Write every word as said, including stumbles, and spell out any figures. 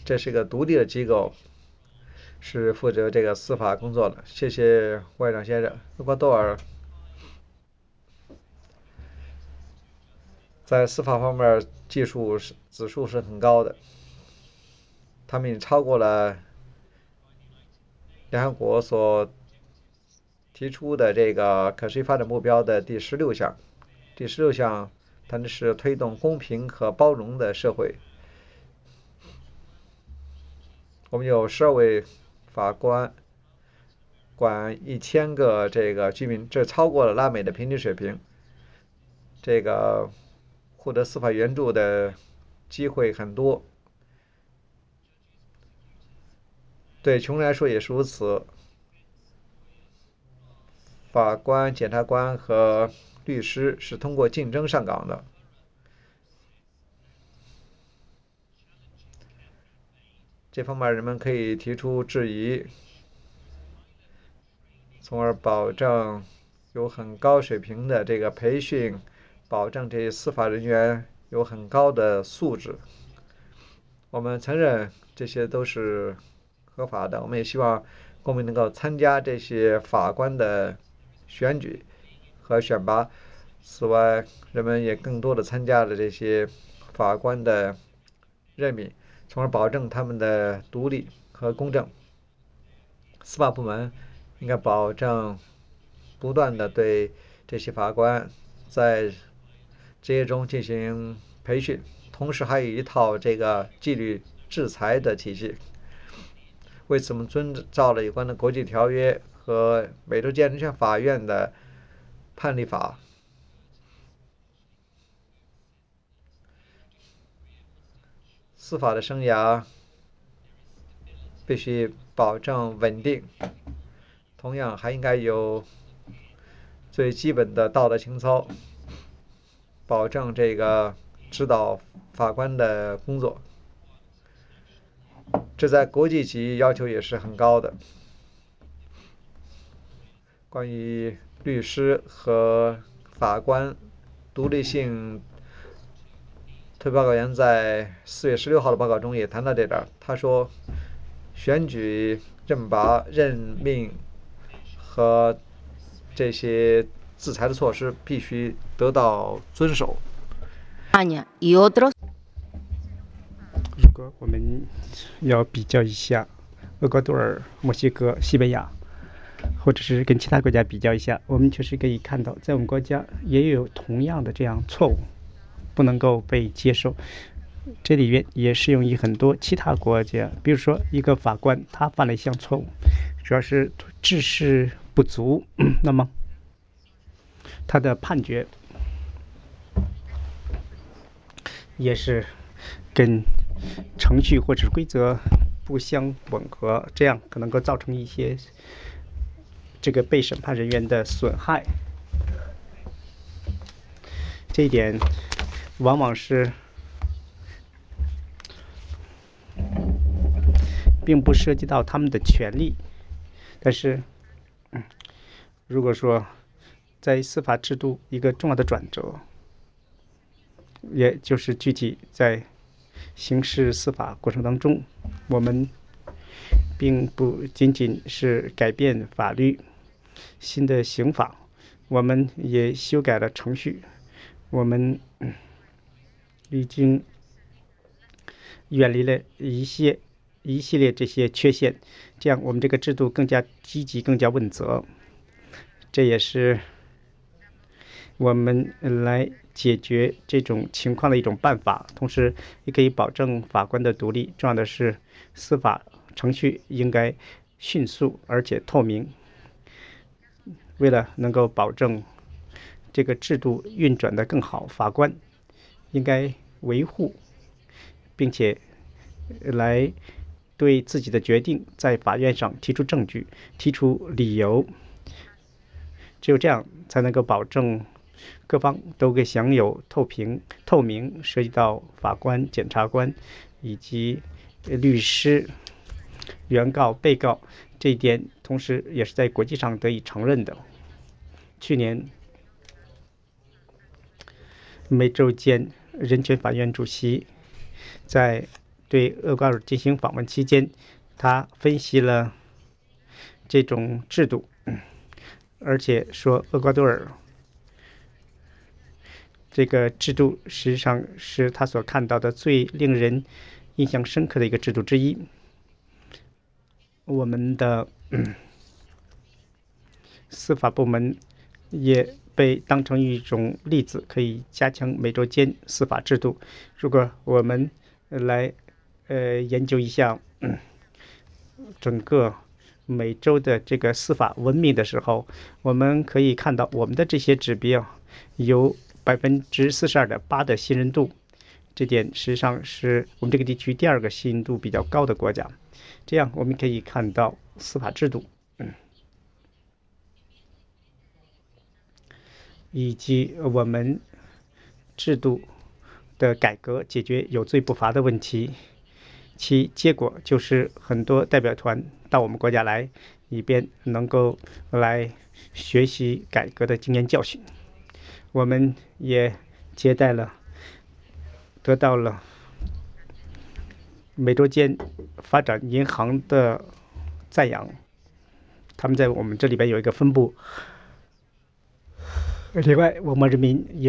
这是一个独立的机构，是负责这个司法工作的。谢谢外长先生。厄瓜多尔在司法方面技术指数是很高的，他们已经超过了联合国所提出的这个可持续发展目标的第十六项。第十六项谈的是推动公平和包容的社会。我们有十二位法官，管一千个这个居民，这超过了拉美的平均水平。这个获得司法援助的机会很多，对穷人来说也是如此。法官、检察官和律师是通过竞争上岗的。这方面人们可以提出质疑，从而保证有很高水平的这个培训，保证这些司法人员有很高的素质。我们承认这些都是合法的，我们也希望公民能够参加这些法官的选举和选拔。此外，人们也更多的参加了这些法官的任命，从而保证他们的独立和公正。司法部门应该保证不断的对这些法官在职业中进行培训，同时还有一套这个纪律制裁的体系。为此，我们遵照了有关的国际条约和美洲间人权法院的判例法。司法的生涯必须保证稳定，同样还应该有最基本的道德情操，保证这个指导法官的工作。这在国际级要求也是很高的。关于律师和法官独立性，特别报告员在四月十六号的报告中也谈到这点。他说，选举、任拔、任命和这些制裁的措施必须得到遵守。 如果我们要比较一下厄瓜多尔、墨西哥、西班牙，或者是跟其他国家比较一下，我们确实可以看到，在我们国家也有同样的这样错误，不能够被接受。这里面也适用于很多其他国家，比如说一个法官他犯了一项错误，主要是知识不足，那么他的判决也是跟程序或者规则不相吻合，这样可能够造成一些这个被审判人员的损害。这一点往往是并不涉及到他们的权利，但是如果说在司法制度一个重要的转折，也就是具体在刑事司法过程当中，我们并不仅仅是改变法律、新的刑法，我们也修改了程序，我们已经远离了一些一系列这些缺陷，这样我们这个制度更加积极、更加问责。这也是我们来解决这种情况的一种办法，同时也可以保证法官的独立。重要的是，司法程序应该迅速而且透明。为了能够保证这个制度运转得更好，法官应该维护并且来对自己的决定在法院上提出证据、提出理由，只有这样才能够保证各方都可以享有透明、透明，涉及到法官、检察官以及律师、原告、被告这一点，同时也是在国际上得以承认的。去年，美洲间人权法院主席在对厄瓜多尔进行访问期间，他分析了这种制度，而且说厄瓜多尔这个制度实际上是他所看到的最令人印象深刻的一个制度之一。我们的、嗯、司法部门也被当成一种例子，可以加强美洲间司法制度。如果我们来呃研究一下、嗯、整个美洲的这个司法文明的时候，我们可以看到我们的这些指标有百分之四十二点八的信任度，这点实际上是我们这个地区第二个信任度比较高的国家。这样我们可以看到司法制度、嗯、以及我们制度的改革解决有罪不罚的问题，其结果就是很多代表团到我们国家来，以便能够来学习改革的经验教训。我们也接待了得到了美洲间发展银行的赞扬，他们在我们这里边有一个分部。另外我们人民也